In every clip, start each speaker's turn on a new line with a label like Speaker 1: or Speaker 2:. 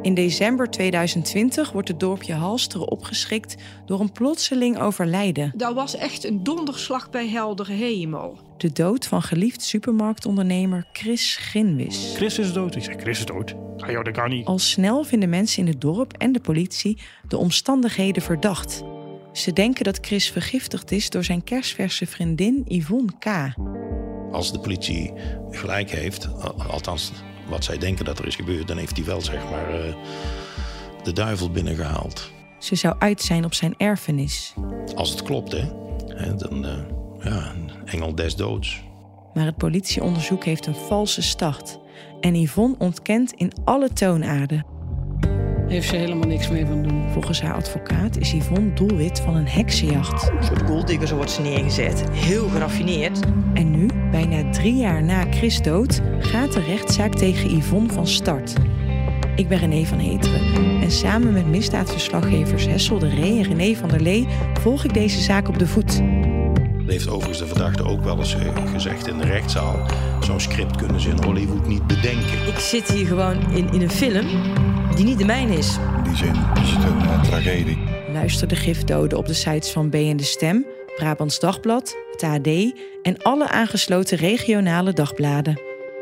Speaker 1: In december 2020 wordt het dorpje Halsteren opgeschrikt door een plotseling overlijden.
Speaker 2: Dat was echt een donderslag bij heldere hemel.
Speaker 1: De dood van geliefd supermarktondernemer Chris Grinwis.
Speaker 3: Chris is dood. Ik zeg, Chris is dood. Ah joh, dat kan niet.
Speaker 1: Al snel vinden mensen in het dorp en de politie de omstandigheden verdacht. Ze denken dat Chris vergiftigd is door zijn kersverse vriendin Yvonne K.
Speaker 4: Als de politie gelijk heeft, althans wat zij denken dat er is gebeurd, dan heeft hij wel zeg maar de duivel binnengehaald.
Speaker 1: Ze zou uit zijn op zijn erfenis.
Speaker 4: Als het klopt, hè, dan een engel des doods.
Speaker 1: Maar het politieonderzoek heeft een valse start. En Yvonne ontkent in alle toonaarden.
Speaker 5: Heeft ze helemaal niks mee van doen.
Speaker 1: Volgens haar advocaat is Yvonne doelwit van een heksenjacht.
Speaker 6: Een soort golddigger, zo wordt ze neergezet. Heel geraffineerd.
Speaker 1: En nu, bijna 3 jaar na Chris' dood, gaat de rechtszaak tegen Yvonne van start. Ik ben René van Heteren en samen met misdaadverslaggevers Hessel de Ree en René van der Lee volg ik deze zaak op de voet.
Speaker 4: Heeft overigens de verdachte ook wel eens gezegd in de rechtszaal. Zo'n script kunnen ze in Hollywood niet bedenken.
Speaker 6: Ik zit hier gewoon in een film die niet de mijne is.
Speaker 7: In die zin is het een tragedie.
Speaker 1: Luister de gifdoden op de sites van BN De Stem, Brabants Dagblad, het AD en alle aangesloten regionale dagbladen.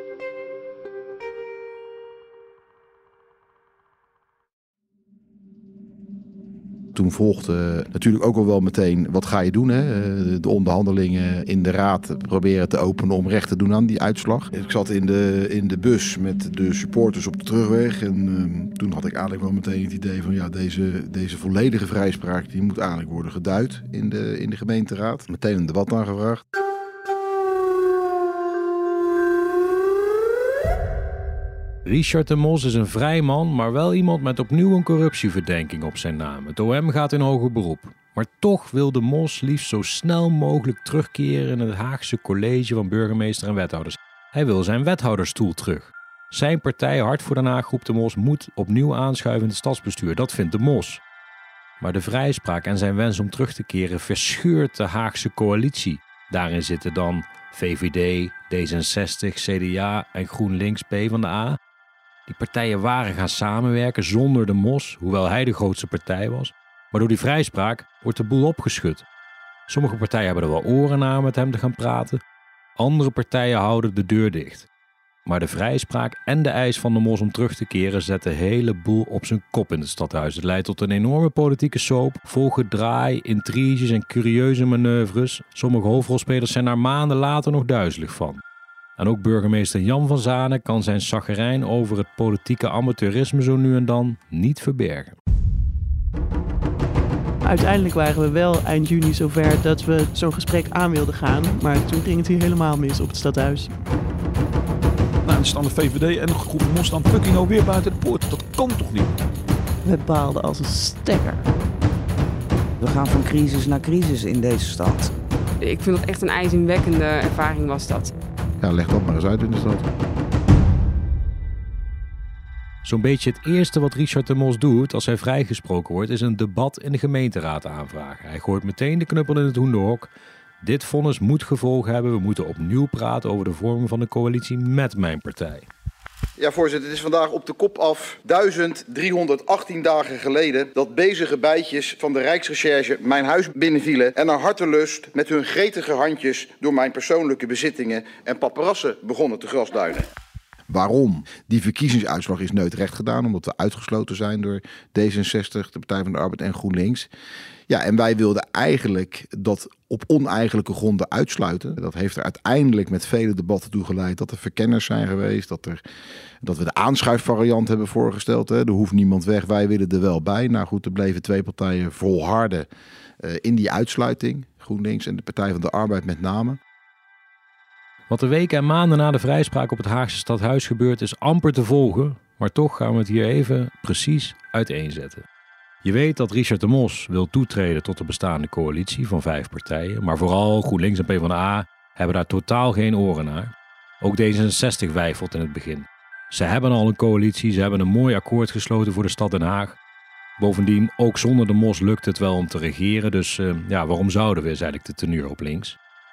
Speaker 7: Toen volgde natuurlijk ook al wel meteen, wat ga je doen? Hè? De onderhandelingen in de raad proberen te openen om recht te doen aan die uitslag. Ik zat in de bus met de supporters op de terugweg. En toen had ik eigenlijk wel meteen het idee van ja, deze volledige vrijspraak die moet eigenlijk worden geduid in de gemeenteraad. Meteen een debat aangevraagd.
Speaker 8: Richard de Mos is een vrij man, maar wel iemand met opnieuw een corruptieverdenking op zijn naam. Het OM gaat in hoger beroep. Maar toch wil de Mos liefst zo snel mogelijk terugkeren in het Haagse college van burgemeester en wethouders. Hij wil zijn wethouderstoel terug. Zijn partij Hart voor Den Haag groep de Mos moet opnieuw aanschuiven in het stadsbestuur. Dat vindt de Mos. Maar de vrijspraak en zijn wens om terug te keren verscheurt de Haagse coalitie. Daarin zitten dan VVD, D66, CDA en GroenLinks PvdA. Die partijen waren gaan samenwerken zonder de Mos, hoewel hij de grootste partij was. Maar door die vrijspraak wordt de boel opgeschud. Sommige partijen hebben er wel oren naar met hem te gaan praten. Andere partijen houden de deur dicht. Maar de vrijspraak en de eis van de Mos om terug te keren zetten de hele boel op zijn kop in het stadhuis. Het leidt tot een enorme politieke soap, vol gedraai, intriges en curieuze manoeuvres. Sommige hoofdrolspelers zijn er maanden later nog duizelig van. En ook burgemeester Jan van Zanen kan zijn chagrijn over het politieke amateurisme zo nu en dan niet verbergen.
Speaker 9: Uiteindelijk waren we wel eind juni zover dat we zo'n gesprek aan wilden gaan. Maar toen ging het hier helemaal mis op het stadhuis.
Speaker 3: Nou, dan staan de VVD en de groep Mos staan fucking alweer buiten de poort. Dat kan toch niet?
Speaker 9: We baalden als een stekker.
Speaker 10: We gaan van crisis naar crisis in deze stad.
Speaker 11: Ik vind dat echt een ijzingwekkende ervaring was dat.
Speaker 7: Ja, leg dat maar eens uit in de stad.
Speaker 8: Zo'n beetje het eerste wat Richard de Mos doet als hij vrijgesproken wordt, is een debat in de gemeenteraad aanvragen. Hij gooit meteen de knuppel in het hoenderhok. Dit vonnis moet gevolgen hebben. We moeten opnieuw praten over de vorming van de coalitie met mijn partij.
Speaker 12: Ja, voorzitter, het is vandaag op de kop af 1318 dagen geleden dat bezige bijtjes van de Rijksrecherche mijn huis binnenvielen en naar hartelust met hun gretige handjes door mijn persoonlijke bezittingen en paparassen begonnen te grasduinen.
Speaker 7: Waarom? Die verkiezingsuitslag is neutrecht gedaan, omdat we uitgesloten zijn door D66, de Partij van de Arbeid en GroenLinks. Ja, en wij wilden eigenlijk dat op oneigenlijke gronden uitsluiten. Dat heeft er uiteindelijk met vele debatten toe geleid dat er verkenners zijn geweest, dat we de aanschuifvariant hebben voorgesteld. Hè. Er hoeft niemand weg, wij willen er wel bij. Nou goed, er bleven 2 partijen volharden in die uitsluiting. GroenLinks en de Partij van de Arbeid met name.
Speaker 8: Wat de weken en maanden na de vrijspraak op het Haagse stadhuis gebeurt is amper te volgen. Maar toch gaan we het hier even precies uiteenzetten. Je weet dat Richard de Mos wil toetreden tot de bestaande coalitie van 5 partijen. Maar vooral GroenLinks en PvdA hebben daar totaal geen oren naar. Ook D66 weifelt in het begin. Ze hebben al een coalitie, ze hebben een mooi akkoord gesloten voor de stad Den Haag. Bovendien, ook zonder de Mos lukt het wel om te regeren. Dus waarom zouden we, is eigenlijk de teneur op links.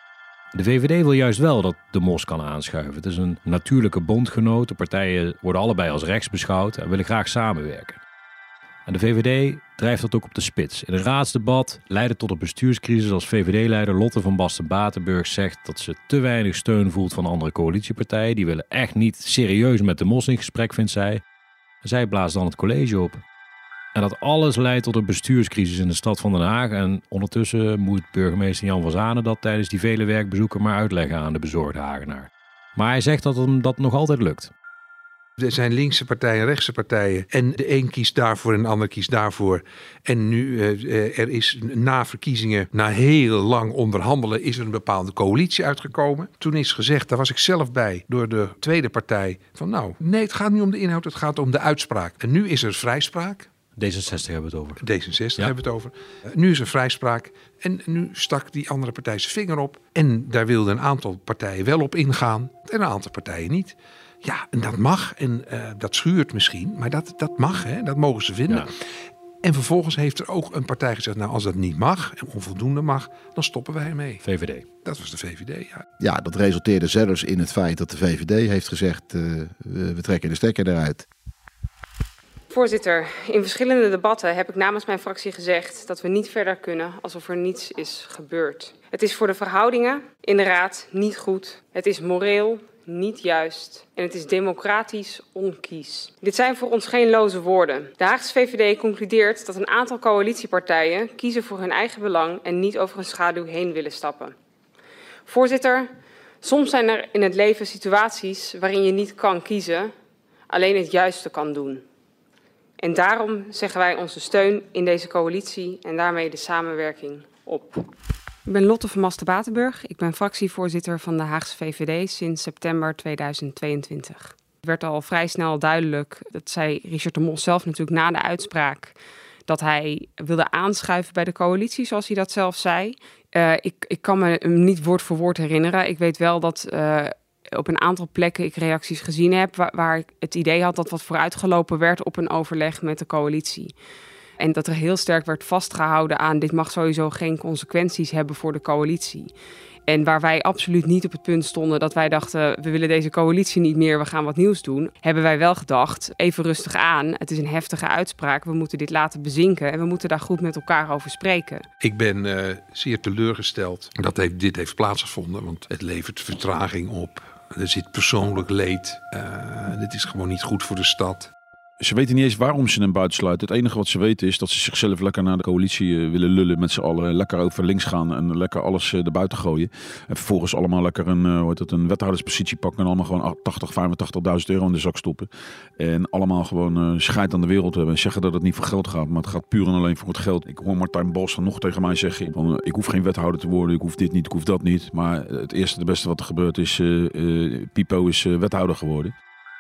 Speaker 8: De VVD wil juist wel dat de Mos kan aanschuiven. Het is een natuurlijke bondgenoot. De partijen worden allebei als rechts beschouwd en willen graag samenwerken. En de VVD drijft dat ook op de spits. In een raadsdebat leidde tot een bestuurscrisis als VVD-leider Lotte van Basten-Batenburg zegt dat ze te weinig steun voelt van andere coalitiepartijen. Die willen echt niet serieus met de Mos in gesprek, vindt zij. En zij blaast dan het college op. En dat alles leidt tot een bestuurscrisis in de stad van Den Haag. En ondertussen moet burgemeester Jan van Zanen dat tijdens die vele werkbezoeken maar uitleggen aan de bezorgde Hagenaar. Maar hij zegt dat hem dat nog altijd lukt.
Speaker 13: Er zijn linkse partijen, rechtse partijen. En de een kiest daarvoor en de ander kiest daarvoor. En nu er is na verkiezingen, na heel lang onderhandelen, is er een bepaalde coalitie uitgekomen. Toen is gezegd, daar was ik zelf bij, door de tweede partij. Van nee, het gaat niet om de inhoud, het gaat om de uitspraak. En nu is er vrijspraak.
Speaker 8: D66 hebben we het over.
Speaker 13: D66 hebben we het over. Nu is er vrijspraak. En nu stak die andere partij zijn vinger op. En daar wilden een aantal partijen wel op ingaan. En een aantal partijen niet. Ja, en dat mag. En dat schuurt misschien. Maar dat mag, hè? Dat mogen ze vinden. Ja. En vervolgens heeft er ook een partij gezegd, als dat niet mag en onvoldoende mag, dan stoppen wij ermee.
Speaker 8: VVD.
Speaker 13: Dat was de VVD, ja.
Speaker 7: Ja, dat resulteerde zelfs in het feit dat de VVD heeft gezegd, we trekken de stekker eruit.
Speaker 11: Voorzitter, in verschillende debatten heb ik namens mijn fractie gezegd dat we niet verder kunnen alsof er niets is gebeurd. Het is voor de verhoudingen in de Raad niet goed. Het is moreel niet juist en het is democratisch onkies. Dit zijn voor ons geen loze woorden. De Haagse VVD concludeert dat een aantal coalitiepartijen kiezen voor hun eigen belang en niet over een schaduw heen willen stappen. Voorzitter, soms zijn er in het leven situaties waarin je niet kan kiezen, alleen het juiste kan doen. En daarom zeggen wij onze steun in deze coalitie en daarmee de samenwerking op. Ik ben Lotte van Basten-Batenburg. Ik ben fractievoorzitter van de Haagse VVD sinds september 2022. Het werd al vrij snel duidelijk, dat zei Richard de Mos zelf natuurlijk na de uitspraak, dat hij wilde aanschuiven bij de coalitie, zoals hij dat zelf zei. Ik kan me hem niet woord voor woord herinneren. Ik weet wel dat op een aantal plekken ik reacties gezien heb waar ik het idee had dat wat vooruitgelopen werd op een overleg met de coalitie. En dat er heel sterk werd vastgehouden aan dit mag sowieso geen consequenties hebben voor de coalitie. En waar wij absoluut niet op het punt stonden dat wij dachten, we willen deze coalitie niet meer, we gaan wat nieuws doen, hebben wij wel gedacht, even rustig aan, het is een heftige uitspraak, we moeten dit laten bezinken en we moeten daar goed met elkaar over spreken.
Speaker 13: Ik ben zeer teleurgesteld dat dit heeft plaatsgevonden, want het levert vertraging op. Er zit persoonlijk leed. Dit is gewoon niet goed voor de stad.
Speaker 3: Ze weten niet eens waarom ze hem buitensluiten. Het enige wat ze weten is dat ze zichzelf lekker naar de coalitie willen lullen met z'n allen. Lekker over links gaan en lekker alles erbuiten gooien. En vervolgens allemaal lekker een wethouderspositie pakken en allemaal gewoon 85.000 euro in de zak stoppen. En allemaal gewoon scheid aan de wereld hebben en zeggen dat het niet voor geld gaat. Maar het gaat puur en alleen voor het geld. Ik hoor Martijn Bos nog tegen mij zeggen, ik hoef geen wethouder te worden, ik hoef dit niet, ik hoef dat niet. Maar het eerste, de beste wat er gebeurt is, Pipo is wethouder geworden.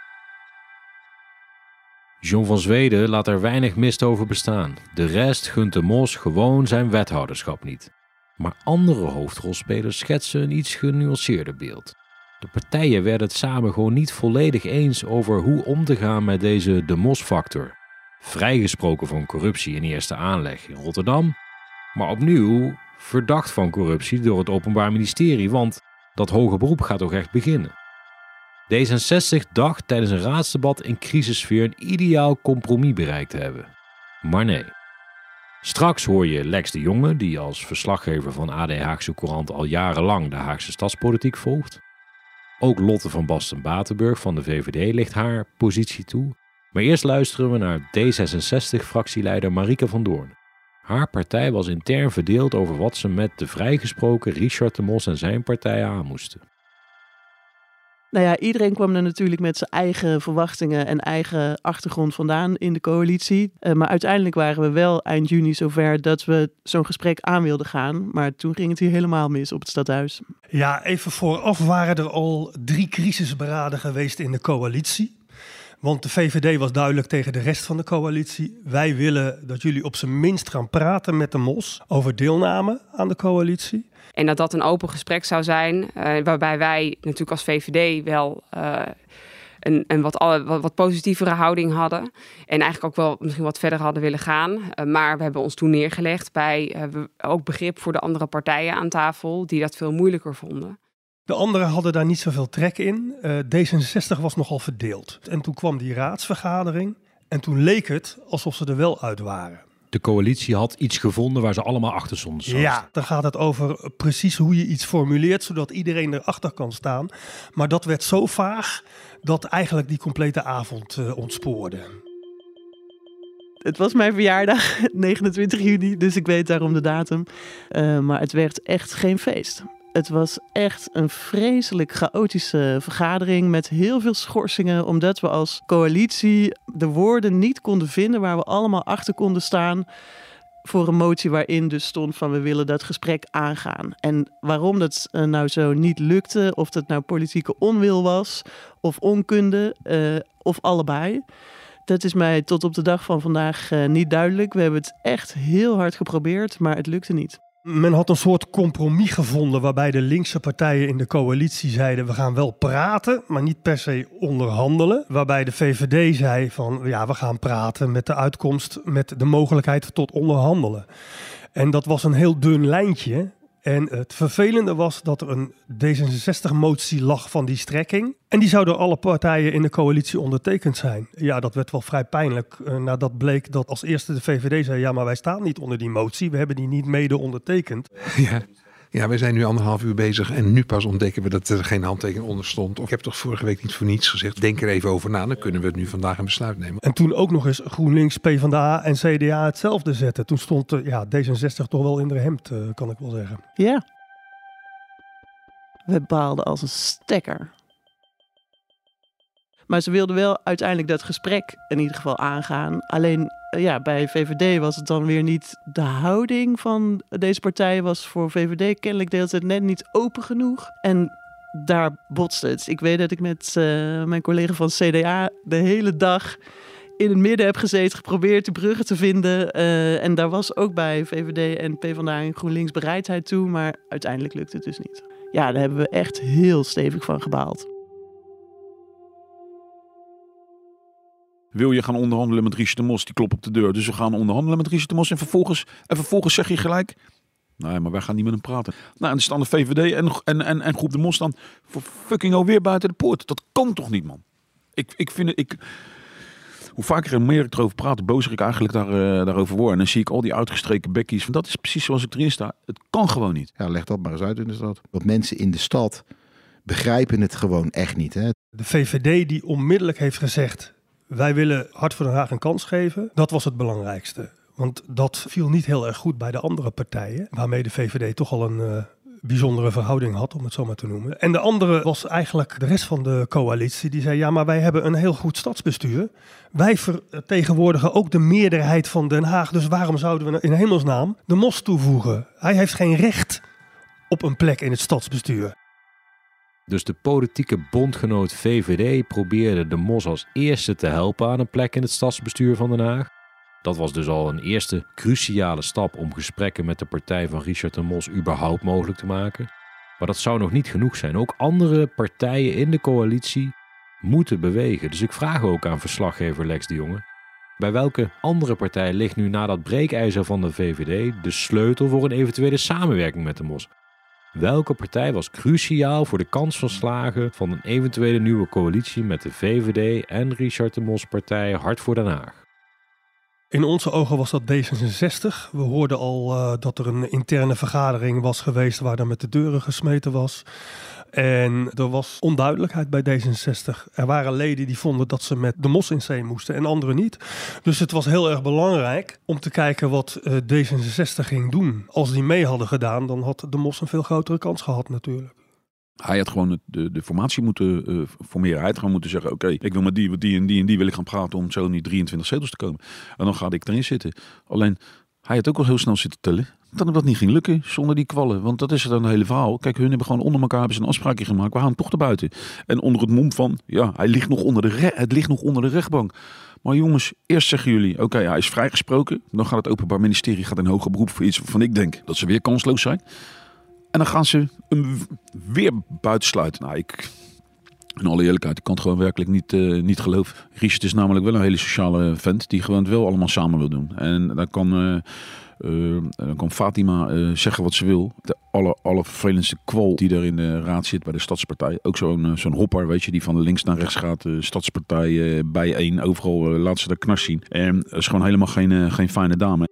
Speaker 8: John van Zweden laat er weinig mist over bestaan. De rest gunt de Mos gewoon zijn wethouderschap niet. Maar andere hoofdrolspelers schetsen een iets genuanceerder beeld. De partijen werden het samen gewoon niet volledig eens over hoe om te gaan met deze de Mos-factor. Vrijgesproken van corruptie in eerste aanleg in Rotterdam, maar opnieuw verdacht van corruptie door het Openbaar Ministerie, want dat hoger beroep gaat toch echt beginnen. D66 dacht tijdens een raadsdebat in crisissfeer een ideaal compromis bereikt te hebben. Maar nee. Straks hoor je Lex de Jonge, die als verslaggever van AD Haagse Courant al jarenlang de Haagse stadspolitiek volgt. Ook Lotte van Basten-Batenburg van de VVD ligt haar positie toe. Maar eerst luisteren we naar D66-fractieleider Marieke van Doorn. Haar partij was intern verdeeld over wat ze met de vrijgesproken Richard de Mos en zijn partij aan moesten.
Speaker 9: Nou ja, iedereen kwam er natuurlijk met zijn eigen verwachtingen en eigen achtergrond vandaan in de coalitie. Maar uiteindelijk waren we wel eind juni zover dat we zo'n gesprek aan wilden gaan. Maar toen ging het hier helemaal mis op het stadhuis.
Speaker 14: Ja, even vooraf waren er al 3 crisisberaden geweest in de coalitie. Want de VVD was duidelijk tegen de rest van de coalitie. Wij willen dat jullie op zijn minst gaan praten met de Mos over deelname aan de coalitie.
Speaker 11: En dat dat een open gesprek zou zijn, waarbij wij natuurlijk als VVD wel een wat positievere houding hadden. En eigenlijk ook wel misschien wat verder hadden willen gaan. Maar we hebben ons toen neergelegd bij ook begrip voor de andere partijen aan tafel die dat veel moeilijker vonden.
Speaker 14: De anderen hadden daar niet zoveel trek in. D66 was nogal verdeeld. En toen kwam die raadsvergadering en toen leek het alsof ze er wel uit waren.
Speaker 8: De coalitie had iets gevonden waar ze allemaal achter stonden.
Speaker 14: Ja, dan gaat het over precies hoe je iets formuleert, zodat iedereen erachter kan staan. Maar dat werd zo vaag dat eigenlijk die complete avond ontspoorde.
Speaker 9: Het was mijn verjaardag, 29 juni, dus ik weet daarom de datum. Maar het werd echt geen feest. Het was echt een vreselijk chaotische vergadering met heel veel schorsingen, omdat we als coalitie de woorden niet konden vinden waar we allemaal achter konden staan voor een motie waarin dus stond van we willen dat gesprek aangaan. En waarom dat nou zo niet lukte, of dat nou politieke onwil was of onkunde of allebei, dat is mij tot op de dag van vandaag niet duidelijk. We hebben het echt heel hard geprobeerd, maar het lukte niet.
Speaker 14: Men had een soort compromis gevonden waarbij de linkse partijen in de coalitie zeiden we gaan wel praten, maar niet per se onderhandelen. Waarbij de VVD zei van ja, we gaan praten met de uitkomst met de mogelijkheid tot onderhandelen. En dat was een heel dun lijntje. En het vervelende was dat er een D66-motie lag van die strekking. En die zou door alle partijen in de coalitie ondertekend zijn. Ja, dat werd wel vrij pijnlijk nadat bleek dat als eerste de VVD zei ja, maar wij staan niet onder die motie. We hebben die niet mede ondertekend.
Speaker 13: Ja, wij zijn nu 1,5 uur bezig en nu pas ontdekken we dat er geen handtekening onder stond. Ik heb toch vorige week niet voor niets gezegd, denk er even over na, dan kunnen we het nu vandaag een besluit nemen.
Speaker 14: En toen ook nog eens GroenLinks, PvdA en CDA hetzelfde zetten. Toen stond D66 toch wel in de hemd, kan ik wel zeggen.
Speaker 9: Ja. We baalden als een stekker. Maar ze wilden wel uiteindelijk dat gesprek in ieder geval aangaan. Alleen bij VVD was het dan weer niet de houding van deze partijen. Was voor VVD kennelijk de hele tijd net niet open genoeg. En daar botste het. Ik weet dat ik met mijn collega van CDA de hele dag in het midden heb gezeten, geprobeerd de bruggen te vinden. En daar was ook bij VVD en PvdA en GroenLinks bereidheid toe. Maar uiteindelijk lukte het dus niet. Ja, daar hebben we echt heel stevig van gebaald.
Speaker 3: Wil je gaan onderhandelen met Richard de Mos? Die klopt op de deur. Dus we gaan onderhandelen met Richard de Mos. En vervolgens zeg je gelijk, nee, maar wij gaan niet met hem praten. Nou, en dan staan de VVD en Groep de Mos staan voor fucking alweer buiten de poort. Dat kan toch niet, man? Ik vind het... Hoe vaker en meer ik erover praat, bozer ik eigenlijk daarover word. En dan zie ik al die uitgestreken bekkies. Van dat is precies zoals ik erin sta. Het kan gewoon niet.
Speaker 7: Ja, leg dat maar eens uit in de stad. Want mensen in de stad begrijpen het gewoon echt niet. Hè?
Speaker 14: De VVD die onmiddellijk heeft gezegd, wij willen Hart voor Den Haag een kans geven. Dat was het belangrijkste. Want dat viel niet heel erg goed bij de andere partijen. Waarmee de VVD toch al een bijzondere verhouding had, om het zo maar te noemen. En de andere was eigenlijk de rest van de coalitie. Die zei, ja, maar wij hebben een heel goed stadsbestuur. Wij vertegenwoordigen ook de meerderheid van Den Haag. Dus waarom zouden we in hemelsnaam de Mos toevoegen? Hij heeft geen recht op een plek in het stadsbestuur.
Speaker 8: Dus de politieke bondgenoot VVD probeerde de Mos als eerste te helpen aan een plek in het stadsbestuur van Den Haag. Dat was dus al een eerste cruciale stap om gesprekken met de partij van Richard de Mos überhaupt mogelijk te maken. Maar dat zou nog niet genoeg zijn. Ook andere partijen in de coalitie moeten bewegen. Dus ik vraag ook aan verslaggever Lex de Jonge. Bij welke andere partij ligt nu na dat breekijzer van de VVD de sleutel voor een eventuele samenwerking met de Mos? Welke partij was cruciaal voor de kans van slagen van een eventuele nieuwe coalitie met de VVD en Richard de Mos partij Hart voor Den Haag?
Speaker 14: In onze ogen was dat D66. We hoorden al dat er een interne vergadering was geweest waar er met de deuren gesmeten was. En er was onduidelijkheid bij D66. Er waren leden die vonden dat ze met de Mos in zee moesten en anderen niet. Dus het was heel erg belangrijk om te kijken wat D66 ging doen. Als die mee hadden gedaan, dan had de Mos een veel grotere kans gehad natuurlijk.
Speaker 3: Hij had gewoon de formatie moeten formeren. Hij had gewoon moeten zeggen, oké, ik wil met die en die wil ik gaan praten om zo in die 23 zetels te komen. En dan ga ik erin zitten. Alleen, hij had ook al heel snel zitten tellen. Dat dat niet ging lukken zonder die kwallen. Want dat is dan een hele verhaal. Kijk, hun hebben gewoon onder elkaar een afspraakje gemaakt. We gaan toch erbuiten. En onder het mom van, ja, het ligt nog onder de rechtbank. Maar jongens, eerst zeggen jullie, oké, hij is vrijgesproken. Dan gaat het Openbaar Ministerie in hoger beroep voor iets waarvan ik denk dat ze weer kansloos zijn. En dan gaan ze hem weer buitensluiten. Nou, In alle eerlijkheid, ik kan het gewoon werkelijk niet geloven. Richard is namelijk wel een hele sociale vent die gewoon wel allemaal samen wil doen. En dan kan Fatima zeggen wat ze wil. De allervervelendste kwal die er in de raad zit bij de Stadspartij. Ook zo'n hopper, weet je, die van links naar rechts gaat. Stadspartij bijeen, overal laat ze de knars zien. En dat is gewoon helemaal geen fijne dame.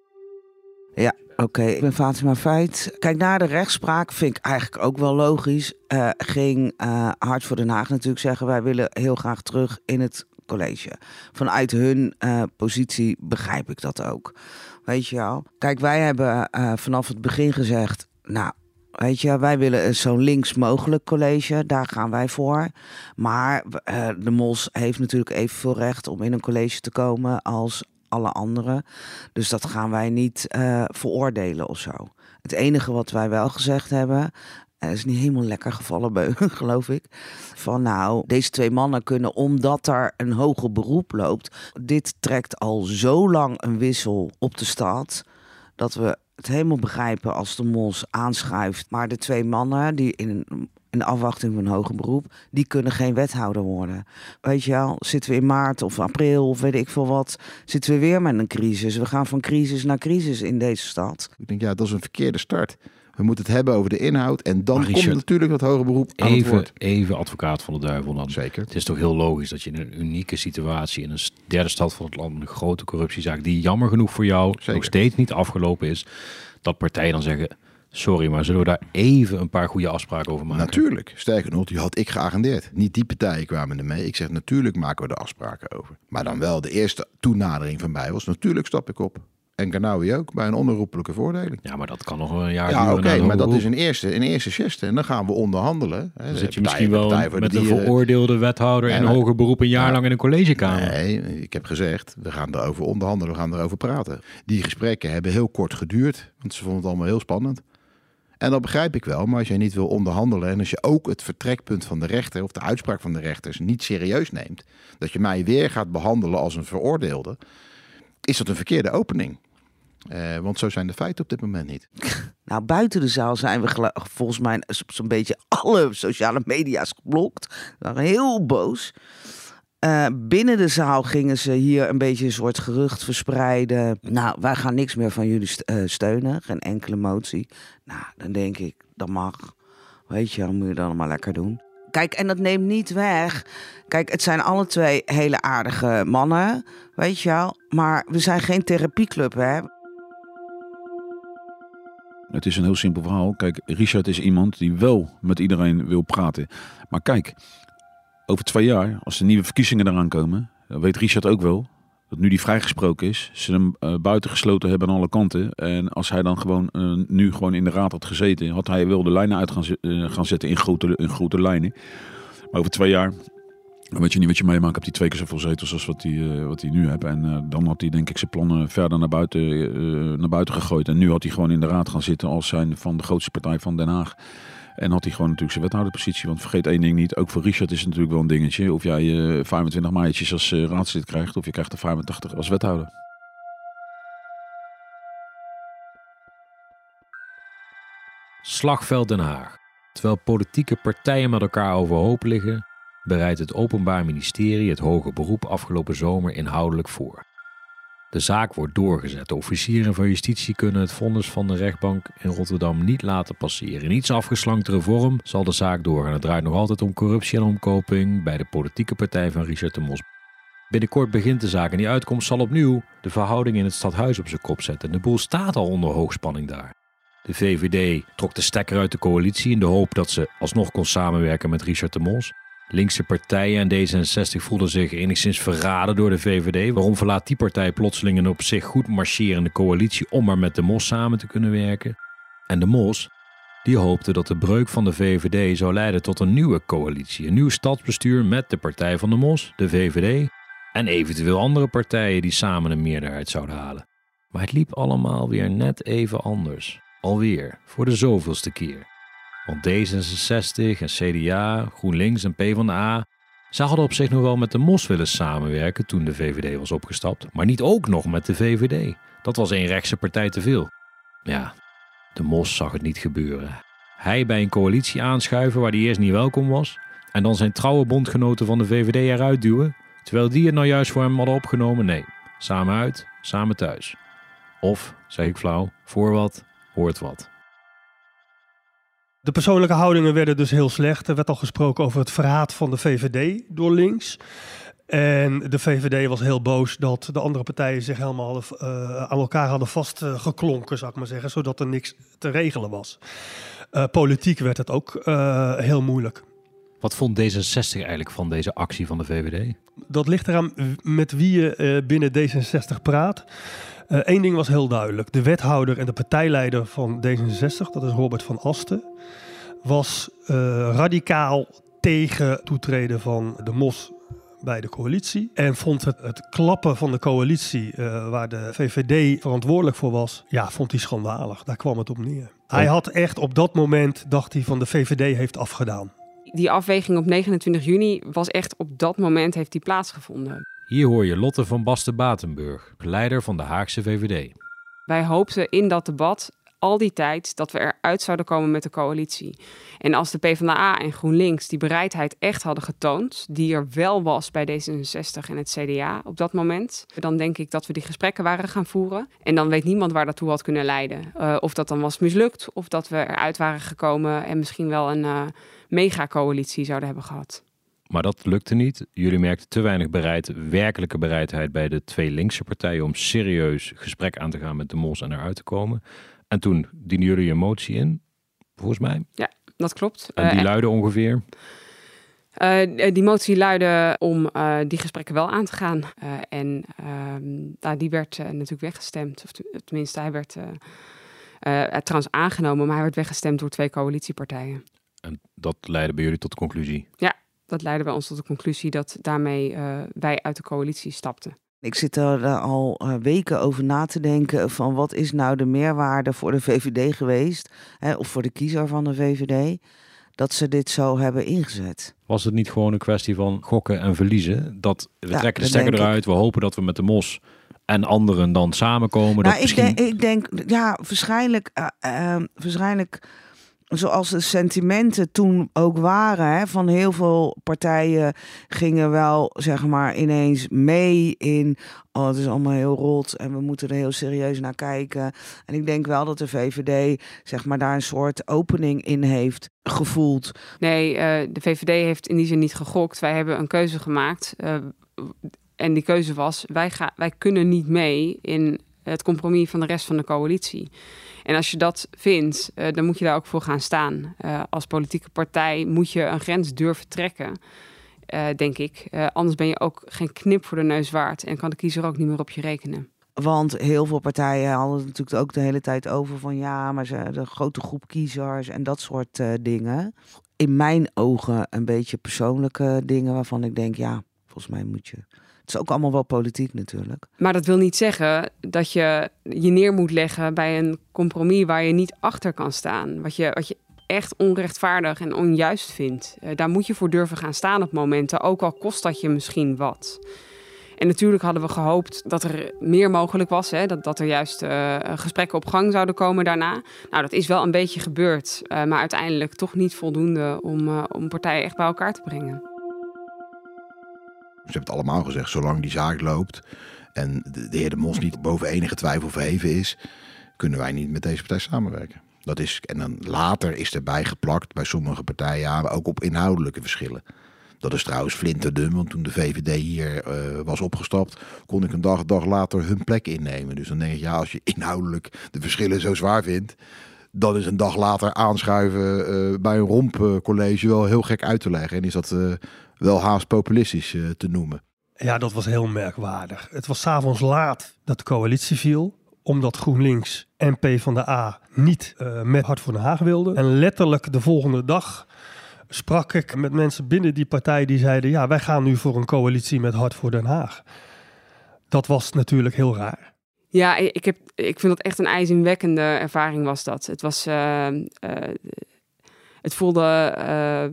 Speaker 10: Ja, oké. Ik ben Fatima Feit. Kijk, naar de rechtspraak vind ik eigenlijk ook wel logisch. Ging Hart voor Den Haag natuurlijk zeggen, wij willen heel graag terug in het college. Vanuit hun positie begrijp ik dat ook. Weet je wel? Kijk, wij hebben vanaf het begin gezegd, nou, weet je, wij willen zo'n links mogelijk college. Daar gaan wij voor. Maar de Mos heeft natuurlijk evenveel recht om in een college te komen als alle anderen. Dus dat gaan wij niet veroordelen of zo. Het enige wat wij wel gezegd hebben, is niet helemaal lekker gevallen bij hun, geloof ik. Van nou, deze 2 mannen kunnen, omdat er een hoger beroep loopt. Dit trekt al zo lang een wissel op de stad, dat we het helemaal begrijpen als de Mos aanschuift. Maar de 2 mannen die in de afwachting van een hoger beroep, die kunnen geen wethouder worden. Weet je wel, zitten we in maart of april of weet ik veel wat, zitten we weer met een crisis. We gaan van crisis naar crisis in deze stad.
Speaker 7: Ik denk, ja, dat is een verkeerde start. We moeten het hebben over de inhoud en dan komt natuurlijk dat hoger beroep aan het woord.
Speaker 8: Even advocaat van de duivel dan.
Speaker 7: Zeker.
Speaker 8: Het is toch heel logisch dat je in een unieke situatie in een derde stad van het land, een grote corruptiezaak die jammer genoeg voor jou nog steeds niet afgelopen is, dat partijen dan zeggen, sorry, maar zullen we daar even een paar goede afspraken over maken?
Speaker 7: Natuurlijk. Sterker nog, die had ik geagendeerd. Niet die partijen kwamen ermee. Ik zeg, natuurlijk maken we er afspraken over. Maar dan wel de eerste toenadering van mij was, natuurlijk stap ik op. En Kanawi ook, bij een onherroepelijke voordeling.
Speaker 8: Ja, maar dat kan nog een jaar
Speaker 7: duren. Ja, oké, maar dat is
Speaker 8: een
Speaker 7: eerste geste. En dan gaan we onderhandelen.
Speaker 8: Dan zit je misschien wel met een veroordeelde wethouder en een hoger beroep een jaar lang in een collegekamer.
Speaker 7: Nee, ik heb gezegd, we gaan erover onderhandelen, we gaan erover praten. Die gesprekken hebben heel kort geduurd, want ze vonden het allemaal heel spannend. En dat begrijp ik wel, maar als jij niet wil onderhandelen en als je ook het vertrekpunt van de rechter of de uitspraak van de rechters niet serieus neemt, dat je mij weer gaat behandelen als een veroordeelde, is dat een verkeerde opening. Want zo zijn de feiten op dit moment niet.
Speaker 10: Nou, buiten de zaal zijn we volgens mij zo'n beetje alle sociale media's geblokt. We waren heel boos. Binnen de zaal gingen ze hier een beetje een soort gerucht verspreiden. Nou, wij gaan niks meer van jullie steunen. Geen enkele motie. Nou, dan denk ik, dat mag. Weet je, dan moet je dat allemaal lekker doen. Kijk, en dat neemt niet weg. Kijk, het zijn alle 2 hele aardige mannen. Weet je wel. Maar we zijn geen therapieclub, hè.
Speaker 3: Het is een heel simpel verhaal. Kijk, Richard is iemand die wel met iedereen wil praten. Maar kijk, over 2 jaar, als de nieuwe verkiezingen eraan komen, dan weet Richard ook wel dat nu die vrijgesproken is, ze hem buitengesloten hebben aan alle kanten. En als hij dan gewoon nu gewoon in de raad had gezeten, had hij wel de lijnen uit gaan zetten in grote lijnen. Maar over 2 jaar, dan weet je niet wat je meemaakt op die 2 keer zoveel zetels als wat hij nu heeft. En dan had hij denk ik zijn plannen verder naar buiten gegooid. En nu had hij gewoon in de raad gaan zitten als zijn van de grootste partij van Den Haag. En had hij gewoon natuurlijk zijn wethouderpositie. Want vergeet 1 ding niet, ook voor Richard is het natuurlijk wel een dingetje. Of jij 25 maandjes als raadslid krijgt, of je krijgt er 85 als wethouder.
Speaker 8: Slagveld Den Haag. Terwijl politieke partijen met elkaar overhoop liggen, bereidt het Openbaar Ministerie het hoger beroep afgelopen zomer inhoudelijk voor. De zaak wordt doorgezet. De officieren van justitie kunnen het vonnis van de rechtbank in Rotterdam niet laten passeren. In iets afgeslanktere vorm zal de zaak doorgaan. Het draait nog altijd om corruptie en omkoping bij de politieke partij van Richard de Mos. Binnenkort begint de zaak en die uitkomst zal opnieuw de verhouding in het stadhuis op zijn kop zetten. De boel staat al onder hoogspanning daar. De VVD trok de stekker uit de coalitie in de hoop dat ze alsnog kon samenwerken met Richard de Mos. Linkse partijen en D66 voelden zich enigszins verraden door de VVD. Waarom verlaat die partij plotseling een op zich goed marcherende coalitie om maar met de Mos samen te kunnen werken? En de Mos, die hoopte dat de breuk van de VVD zou leiden tot een nieuwe coalitie. Een nieuw stadsbestuur met de partij van de Mos, de VVD en eventueel andere partijen die samen een meerderheid zouden halen. Maar het liep allemaal weer net even anders. Alweer, voor de zoveelste keer. Want D66 en CDA, GroenLinks en PvdA, ze hadden op zich nog wel met de Mos willen samenwerken toen de VVD was opgestapt. Maar niet ook nog met de VVD. Dat was 1 rechtse partij te veel. Ja, de Mos zag het niet gebeuren. Hij bij een coalitie aanschuiven waar hij eerst niet welkom was. En dan zijn trouwe bondgenoten van de VVD eruit duwen, terwijl die het nou juist voor hem hadden opgenomen? Nee, samen uit, samen thuis. Of, zeg ik flauw, voor wat, hoort wat.
Speaker 14: De persoonlijke houdingen werden dus heel slecht. Er werd al gesproken over het verraad van de VVD door links. En de VVD was heel boos dat de andere partijen zich helemaal aan elkaar hadden vastgeklonken, zou ik maar zeggen, zodat er niks te regelen was. Politiek werd het ook heel moeilijk.
Speaker 8: Wat vond D66 eigenlijk van deze actie van de VVD?
Speaker 14: Dat ligt eraan met wie je binnen D66 praat. Eén ding was heel duidelijk. De wethouder en de partijleider van D66, dat is Robert van Asten, was radicaal tegen toetreden van de Mos bij de coalitie. En vond het klappen van de coalitie, waar de VVD verantwoordelijk voor was, vond hij schandalig. Daar kwam het op neer. Hij had echt op dat moment, dacht hij, van de VVD heeft afgedaan.
Speaker 11: Die afweging op 29 juni was echt op dat moment heeft die plaatsgevonden.
Speaker 8: Hier hoor je Lotte van Basten-Batenburg, leider van de Haagse VVD.
Speaker 11: Wij hoopten in dat debat al die tijd dat we eruit zouden komen met de coalitie. En als de PvdA en GroenLinks die bereidheid echt hadden getoond, die er wel was bij D66 en het CDA op dat moment, dan denk ik dat we die gesprekken waren gaan voeren. En dan weet niemand waar dat toe had kunnen leiden. Of dat dan was mislukt, of dat we eruit waren gekomen en misschien wel een megacoalitie zouden hebben gehad.
Speaker 8: Maar dat lukte niet. Jullie merkten te weinig werkelijke bereidheid bij de twee linkse partijen om serieus gesprek aan te gaan met de Mos en eruit te komen. En toen dienden jullie een motie in, volgens mij. Ja,
Speaker 11: dat klopt.
Speaker 8: En die luidde ongeveer?
Speaker 11: Die motie luidde om die gesprekken wel aan te gaan. Die werd natuurlijk weggestemd. Of tenminste, hij werd trouwens aangenomen, maar hij werd weggestemd door 2 coalitiepartijen.
Speaker 8: En dat leidde bij jullie tot de conclusie?
Speaker 11: Ja, dat leidde bij ons tot de conclusie dat daarmee wij uit de coalitie stapten.
Speaker 10: Ik zit er al weken over na te denken van wat is nou de meerwaarde voor de VVD geweest, of voor de kiezer van de VVD, dat ze dit zo hebben ingezet.
Speaker 8: Was het niet gewoon een kwestie van gokken en verliezen? Dat we trekken de stekker eruit, we hopen dat we met de Mos en anderen dan samenkomen.
Speaker 10: Nou, ik denk, waarschijnlijk zoals de sentimenten toen ook waren, van heel veel partijen gingen wel, zeg maar, ineens mee in, het is allemaal heel rot en we moeten er heel serieus naar kijken. En ik denk wel dat de VVD, zeg maar, daar een soort opening in heeft gevoeld.
Speaker 11: Nee, de VVD heeft in die zin niet gegokt. Wij hebben een keuze gemaakt. En die keuze was, wij kunnen niet mee in het compromis van de rest van de coalitie. En als je dat vindt, dan moet je daar ook voor gaan staan. Als politieke partij moet je een grens durven trekken, denk ik. Anders ben je ook geen knip voor de neus waard en kan de kiezer ook niet meer op je rekenen.
Speaker 10: Want heel veel partijen hadden het natuurlijk ook de hele tijd over van maar de grote groep kiezers en dat soort dingen. In mijn ogen een beetje persoonlijke dingen waarvan ik denk, volgens mij moet je. Het is ook allemaal wel politiek natuurlijk.
Speaker 11: Maar dat wil niet zeggen dat je je neer moet leggen bij een compromis waar je niet achter kan staan. Wat je echt onrechtvaardig en onjuist vindt. Daar moet je voor durven gaan staan op momenten, ook al kost dat je misschien wat. En natuurlijk hadden we gehoopt dat er meer mogelijk was. Dat er juist gesprekken op gang zouden komen daarna. Nou, dat is wel een beetje gebeurd. Maar uiteindelijk toch niet voldoende om partijen echt bij elkaar te brengen.
Speaker 7: Ze hebben het allemaal gezegd, zolang die zaak loopt en de heer De Mos niet boven enige twijfel verheven is, kunnen wij niet met deze partij samenwerken. Dat is, en dan later is erbij geplakt bij sommige partijen, maar ook op inhoudelijke verschillen. Dat is trouwens flinterdun, want toen de VVD hier was opgestapt, kon ik een dag later hun plek innemen. Dus dan denk ik, als je inhoudelijk de verschillen zo zwaar vindt, dan is een dag later aanschuiven bij een rompcollege wel heel gek uit te leggen. En is dat wel haast populistisch te noemen.
Speaker 14: Ja, dat was heel merkwaardig. Het was 's avonds laat dat de coalitie viel, omdat GroenLinks en PvdA niet met Hart voor Den Haag wilden. En letterlijk de volgende dag sprak ik met mensen binnen die partij die zeiden, wij gaan nu voor een coalitie met Hart voor Den Haag. Dat was natuurlijk heel raar.
Speaker 11: Ja, ik vind dat echt een ijzingwekkende ervaring was dat. Het voelde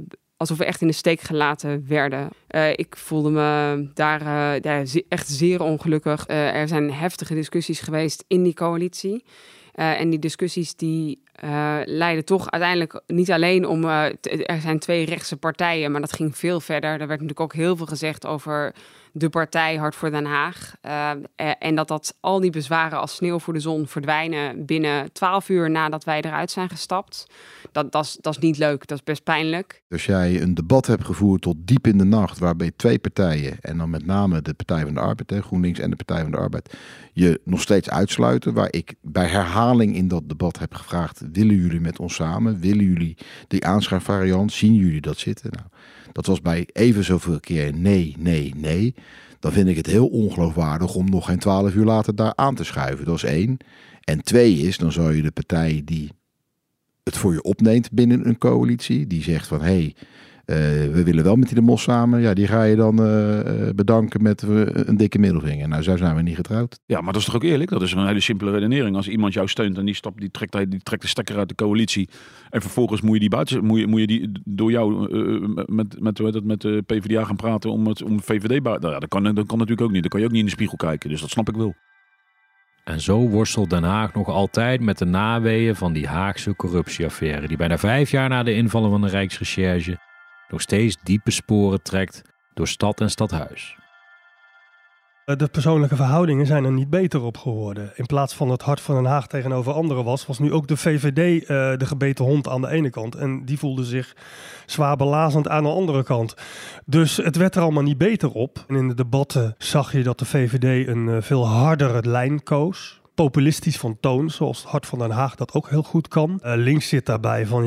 Speaker 11: alsof we echt in de steek gelaten werden. Ik voelde me daar echt zeer ongelukkig. Er zijn heftige discussies geweest in die coalitie. En die discussies die leidden toch uiteindelijk niet alleen om... er zijn 2 rechtse partijen, maar dat ging veel verder. Er werd natuurlijk ook heel veel gezegd over de partij Hart voor Den Haag. En dat al die bezwaren als sneeuw voor de zon verdwijnen binnen 12 uur nadat wij eruit zijn gestapt. Dat is niet leuk, dat is best pijnlijk.
Speaker 7: Als jij een debat hebt gevoerd tot diep in de nacht, waarbij 2 partijen, en dan met name de Partij van de Arbeid, GroenLinks en de Partij van de Arbeid, je nog steeds uitsluiten, waar ik bij herhaling in dat debat heb gevraagd, willen jullie met ons samen? Willen jullie die aanschuifvariant? Zien jullie dat zitten? Nou, dat was bij even zoveel keer nee. Dan vind ik het heel ongeloofwaardig om nog geen 12 uur later daar aan te schuiven. Dat is 1. En 2 is, dan zou je de partij die het voor je opneemt binnen een coalitie, die zegt van we willen wel met die de Mos samen. Ja, die ga je dan bedanken met een dikke middelvinger. Nou, zo zijn we niet getrouwd.
Speaker 3: Ja, maar dat is toch ook eerlijk? Dat is een hele simpele redenering. Als iemand jou steunt en die trekt de stekker uit de coalitie en vervolgens moet je die door jou met de PvdA gaan praten om VVD... Nou ja, dat kan natuurlijk ook niet. Dan kan je ook niet in de spiegel kijken. Dus dat snap ik wel.
Speaker 8: En zo worstelt Den Haag nog altijd met de naweeën van die Haagse corruptieaffaire, die bijna 5 jaar na de invallen van de Rijksrecherche nog steeds diepe sporen trekt door stad en stadhuis.
Speaker 14: De persoonlijke verhoudingen zijn er niet beter op geworden. In plaats van het Hart van Den Haag tegenover anderen was nu ook de VVD de gebeten hond aan de ene kant. En die voelde zich zwaar belazend aan de andere kant. Dus het werd er allemaal niet beter op. En in de debatten zag je dat de VVD een veel hardere lijn koos. Populistisch van toon, zoals het Hart van Den Haag dat ook heel goed kan. Links zit daarbij van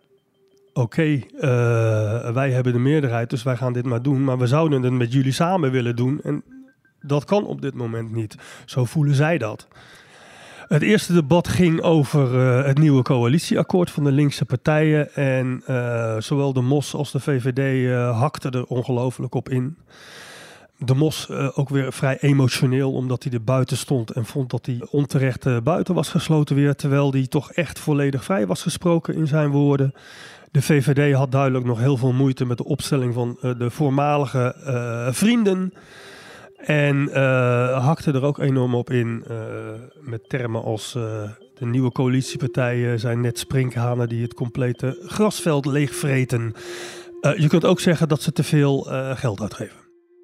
Speaker 14: wij hebben de meerderheid, dus wij gaan dit maar doen. Maar we zouden het met jullie samen willen doen. En dat kan op dit moment niet. Zo voelen zij dat. Het eerste debat ging over het nieuwe coalitieakkoord van de linkse partijen. En zowel de Mos als de VVD hakten er ongelooflijk op in. De Mos ook weer vrij emotioneel, omdat hij er buiten stond en vond dat hij onterecht buiten was gesloten weer. Terwijl hij toch echt volledig vrij was gesproken in zijn woorden. De VVD had duidelijk nog heel veel moeite met de opstelling van de voormalige vrienden. En hakte er ook enorm op in met termen als de nieuwe coalitiepartijen zijn net sprinkhanen die het complete grasveld leegvreten. Je kunt ook zeggen dat ze te veel geld uitgeven.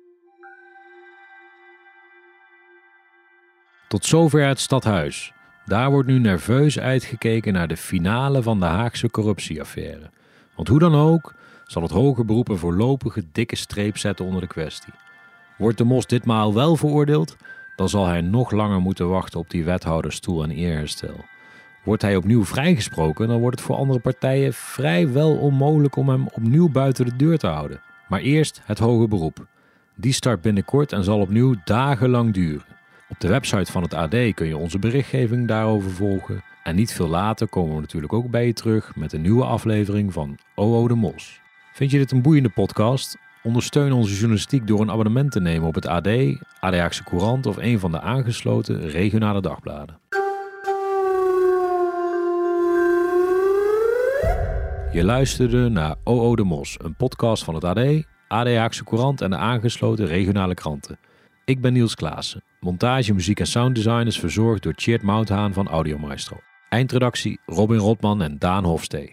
Speaker 8: Tot zover het stadhuis. Daar wordt nu nerveus uitgekeken naar de finale van de Haagse corruptieaffaire. Want hoe dan ook zal het hoger beroep een voorlopige dikke streep zetten onder de kwestie. Wordt de Mos ditmaal wel veroordeeld, dan zal hij nog langer moeten wachten op die wethouderstoel en eerherstel. Wordt hij opnieuw vrijgesproken, dan wordt het voor andere partijen vrijwel onmogelijk om hem opnieuw buiten de deur te houden. Maar eerst het hoger beroep. Die start binnenkort en zal opnieuw dagenlang duren. Op de website van het AD kun je onze berichtgeving daarover volgen. En niet veel later komen we natuurlijk ook bij je terug met een nieuwe aflevering van OO de Mos. Vind je dit een boeiende podcast? Ondersteun onze journalistiek door een abonnement te nemen op het AD, AD Haagse Courant of een van de aangesloten regionale dagbladen. Je luisterde naar OO de Mos, een podcast van het AD, AD Haagse Courant en de aangesloten regionale kranten. Ik ben Niels Klaassen. Montage, muziek en sounddesign is verzorgd door Tjeerd Mouthaan van Audio Maestro. Eindredactie Robin Rotman en Daan Hofstee.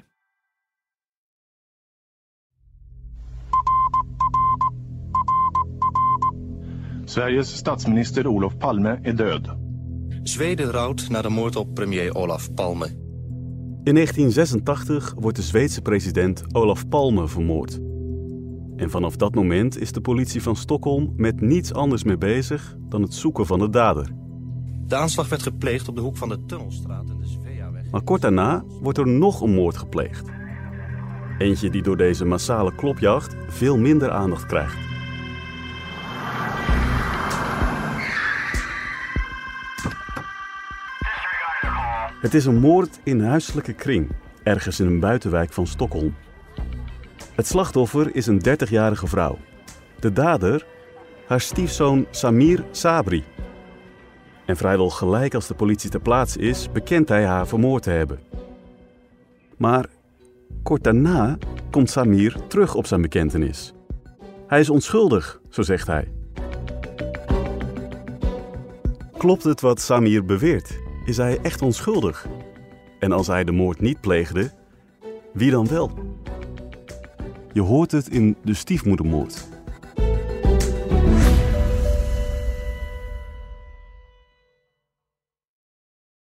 Speaker 15: Sveriges statsminister Olof Palme är död.
Speaker 16: Zweden rouwt na de moord op premier Olof Palme.
Speaker 17: In 1986 wordt de Zweedse president Olof Palme vermoord. En vanaf dat moment is de politie van Stockholm met niets anders meer bezig dan het zoeken van de dader.
Speaker 16: De aanslag werd gepleegd op de hoek van de Tunnelstraat en de Sveaweg.
Speaker 17: Maar kort daarna wordt er nog een moord gepleegd. Eentje die door deze massale klopjacht veel minder aandacht krijgt. Het is een moord in huiselijke kring, ergens in een buitenwijk van Stockholm. Het slachtoffer is een 30-jarige vrouw. De dader, haar stiefzoon Samir Sabri. En vrijwel gelijk als de politie ter plaatse is, bekent hij haar vermoord te hebben. Maar kort daarna komt Samir terug op zijn bekentenis. Hij is onschuldig, zo zegt hij. Klopt het wat Samir beweert? Is hij echt onschuldig? En als hij de moord niet pleegde, wie dan wel? Je hoort het in De Stiefmoedermoord.